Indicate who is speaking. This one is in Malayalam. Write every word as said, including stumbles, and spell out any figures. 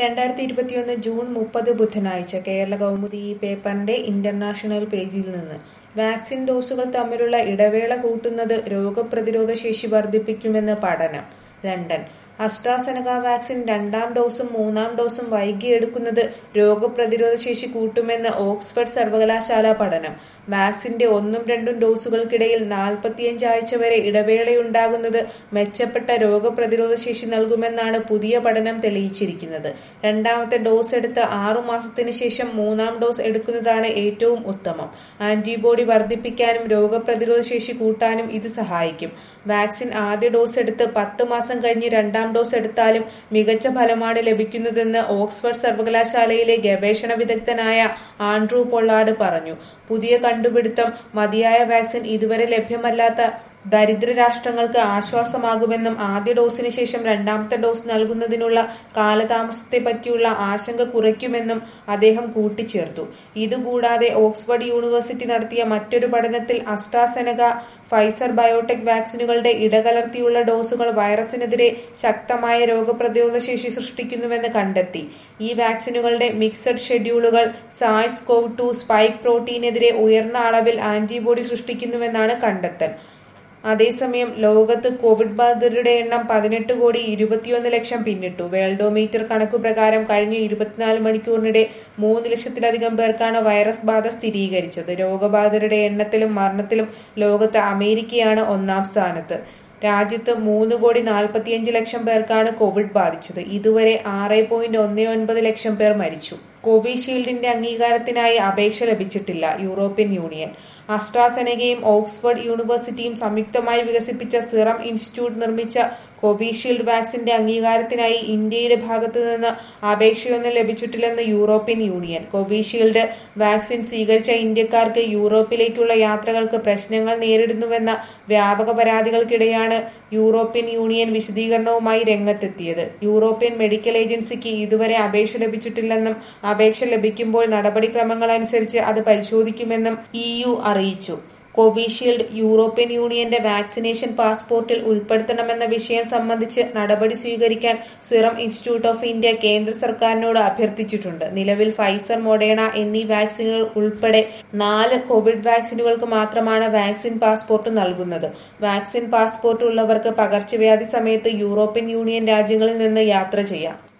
Speaker 1: രണ്ടായിരത്തി ഇരുപത്തിയൊന്ന് ജൂൺ മുപ്പത് ബുധനാഴ്ച കേരള കൗമുദി ഈ പേപ്പറിന്റെ ഇന്റർനാഷണൽ പേജിൽ നിന്ന് വാക്സിൻ ഡോസുകൾ തമ്മിലുള്ള ഇടവേള കൂട്ടുന്നത് രോഗപ്രതിരോധ ശേഷി വർദ്ധിപ്പിക്കുമെന്ന് പഠനം. ലണ്ടൻ അസ്ട്രാസെനക വാക്സിൻ രണ്ടാം ഡോസും മൂന്നാം ഡോസും വൈകിയെടുക്കുന്നത് രോഗപ്രതിരോധ ശേഷി കൂട്ടുമെന്ന് ഓക്സ്ഫഡ് സർവകലാശാല പഠനം. വാക്സിന്റെ ഒന്നും രണ്ടും ഡോസുകൾക്കിടയിൽ നാൽപ്പത്തിയഞ്ച് ആഴ്ച വരെ ഇടവേളയുണ്ടാകുന്നത് മെച്ചപ്പെട്ട രോഗപ്രതിരോധ ശേഷി നൽകുമെന്നാണ് പുതിയ പഠനം തെളിയിച്ചിരിക്കുന്നത്. രണ്ടാമത്തെ ഡോസ് എടുത്ത് ആറു മാസത്തിന് ശേഷം മൂന്നാം ഡോസ് എടുക്കുന്നതാണ് ഏറ്റവും ഉത്തമം. ആന്റിബോഡി വർദ്ധിപ്പിക്കാനും രോഗപ്രതിരോധ ശേഷി കൂട്ടാനും ഇത് സഹായിക്കും. വാക്സിൻ ആദ്യ ഡോസ് എടുത്ത് പത്ത് മാസം കഴിഞ്ഞ് രണ്ടാം ഡോസ് എടുത്താലും മികച്ച ഫലമാണ് ലഭിക്കുന്നതെന്ന് ഓക്സ്ഫഡ് സർവകലാശാലയിലെ ഗവേഷണ വിദഗ്ധനായ ആൻഡ്രൂ പൊള്ളാർഡ് പറഞ്ഞു. പുതിയ കണ്ടുപിടുത്തം മതിയായ വാക്സിൻ ഇതുവരെ ലഭ്യമല്ലാത്ത ദരിദ്ര രാഷ്ട്രങ്ങൾക്ക് ആശ്വാസമാകുമെന്നും ആദ്യ ഡോസിന് ശേഷം രണ്ടാമത്തെ ഡോസ് നൽകുന്നതിനുള്ള കാലതാമസത്തെപ്പറ്റിയുള്ള ആശങ്ക കുറയ്ക്കുമെന്നും അദ്ദേഹം കൂട്ടിച്ചേർത്തു. ഇതുകൂടാതെ ഓക്സ്ഫഡ് യൂണിവേഴ്സിറ്റി നടത്തിയ മറ്റൊരു പഠനത്തിൽ അസ്ട്രാസെനക, ഫൈസർ ബയോടെക് വാക്സിനുകളുടെ ഇടകലർത്തിയുള്ള ഡോസുകൾ വൈറസിനെതിരെ ശക്തമായ രോഗപ്രതിരോധ ശേഷി സൃഷ്ടിക്കുന്നുവെന്ന് കണ്ടെത്തി. ഈ വാക്സിനുകളുടെ മിക്സഡ് ഷെഡ്യൂളുകൾ സാഴ്സ് കോവ് ടു സ്പൈക്ക് പ്രോട്ടീനെതിരെ ഉയർന്ന അളവിൽ ആന്റിബോഡി സൃഷ്ടിക്കുന്നുവെന്നാണ് കണ്ടെത്തൽ. അതേസമയം ലോകത്ത് കോവിഡ് ബാധിതരുടെ എണ്ണം പതിനെട്ട് കോടി ഇരുപത്തിയൊന്ന് ലക്ഷം പിന്നിട്ടു. വേൾഡോമീറ്റർ കണക്കുപ്രകാരം കഴിഞ്ഞ ഇരുപത്തിനാല് മണിക്കൂറിനിടെ മൂന്ന് ലക്ഷത്തിലധികം പേർക്കാണ് വൈറസ് ബാധ സ്ഥിരീകരിച്ചത്. രോഗബാധിതരുടെ എണ്ണത്തിലും മരണത്തിലും ലോകത്ത് അമേരിക്കയാണ് ഒന്നാം സ്ഥാനത്ത്. രാജ്യത്ത് മൂന്ന് കോടി നാൽപ്പത്തിയഞ്ച് ലക്ഷം പേർക്കാണ് കോവിഡ് ബാധിച്ചത്. ഇതുവരെ ആറ് പോയിന്റ് ഒന്ന് ഒൻപത് ലക്ഷം പേർ മരിച്ചു. കോവിഷീൽഡിന്റെ അംഗീകാരത്തിനായി അപേക്ഷ ലഭിച്ചിട്ടില്ല. യൂറോപ്യൻ യൂണിയൻ അസ്ട്രാസെനകയും ഓക്സ്ഫഡ് യൂണിവേഴ്സിറ്റിയും സംയുക്തമായി വികസിപ്പിച്ച സിറം ഇൻസ്റ്റിറ്റ്യൂട്ട് നിർമ്മിച്ച കോവിഷീൽഡ് വാക്സിന്റെ അംഗീകാരത്തിനായി ഇന്ത്യയുടെ ഭാഗത്തുനിന്ന് അപേക്ഷയൊന്നും ലഭിച്ചിട്ടില്ലെന്ന് യൂറോപ്യൻ യൂണിയൻ. കോവിഷീൽഡ് വാക്സിൻ സ്വീകരിച്ച ഇന്ത്യക്കാർക്ക് യൂറോപ്പിലേക്കുള്ള യാത്രകൾക്ക് പ്രശ്നങ്ങൾ നേരിടുന്നുവെന്ന വ്യാപക പരാതികൾക്കിടെയാണ് യൂറോപ്യൻ യൂണിയൻ വിശദീകരണവുമായി രംഗത്തെത്തിയത്. യൂറോപ്യൻ മെഡിക്കൽ ഏജൻസിക്ക് ഇതുവരെ അപേക്ഷ ലഭിച്ചിട്ടില്ലെന്നും അപേക്ഷ ലഭിക്കുമ്പോൾ നടപടിക്രമങ്ങൾ അനുസരിച്ച് അത് പരിശോധിക്കുമെന്നും ഇ യു അറിയിച്ചു. കോവിഷീൽഡ് യൂറോപ്യൻ യൂണിയന്റെ വാക്സിനേഷൻ പാസ്പോർട്ടിൽ ഉൾപ്പെടുത്തണമെന്ന വിഷയം സംബന്ധിച്ച് നടപടി സ്വീകരിക്കാൻ സിറം ഇൻസ്റ്റിറ്റ്യൂട്ട് ഓഫ് ഇന്ത്യ കേന്ദ്ര സർക്കാരിനോട് അഭ്യർത്ഥിച്ചിട്ടുണ്ട്. നിലവിൽ ഫൈസർ, മൊഡേണ എന്നീ വാക്സിനുകൾ ഉൾപ്പെടെ നാല് കോവിഡ് വാക്സിനുകൾക്ക് മാത്രമാണ് വാക്സിൻ പാസ്പോർട്ട് നൽകുന്നത്. വാക്സിൻ പാസ്പോർട്ട് ഉള്ളവർക്ക് പകർച്ചവ്യാധി സമയത്ത് യൂറോപ്യൻ യൂണിയൻ രാജ്യങ്ങളിൽ നിന്ന് യാത്ര ചെയ്യാം.